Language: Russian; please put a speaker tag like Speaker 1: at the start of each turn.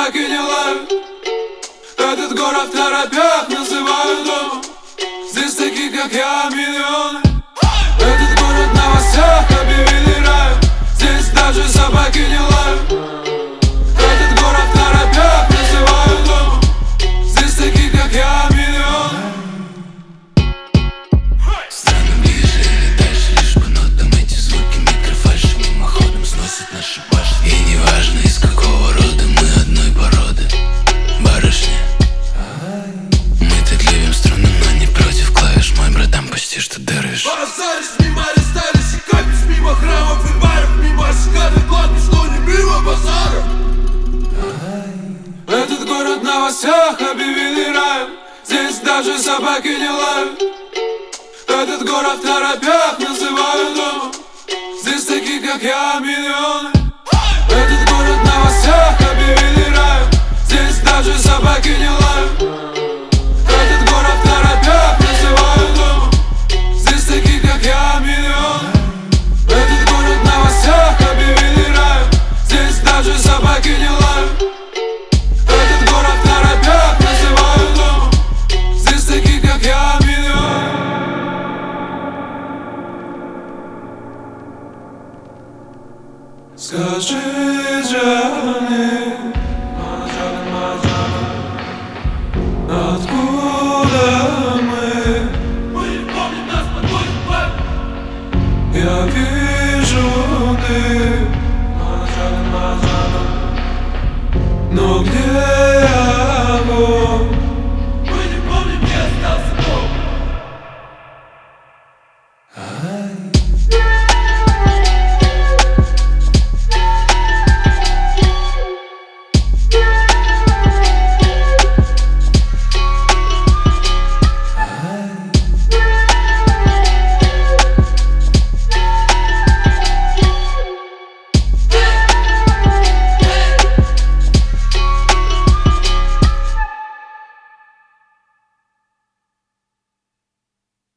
Speaker 1: собаки не лают. Этот город в торопях называют домом. Здесь таких, как я, миллионы. Этот город в новостях объявили раем. Здесь даже собаки не лают. Этот город в торопях называют домом. Здесь таких, как я, миллионы.
Speaker 2: Страны ближе или дальше, лишь по нотам эти звуки микрофальши мимоходом сносят наши башни. И неважно, из какого рода, мы одной породы. Барышня, мы так любим страну, но не против клавиш. Мой братан почти что дырыш.
Speaker 3: Базаришь, мимо арестались и капец, мимо храмов и баров, мимо шикарных кладбищ, но не мимо базаров.
Speaker 1: Этот город в новостях объявили раем. Здесь даже собаки не лают. Этот город в торопях называют домом. Здесь таких, как я, миллионы. Этот город в новостях объявили раем. Здесь даже собаки не лают.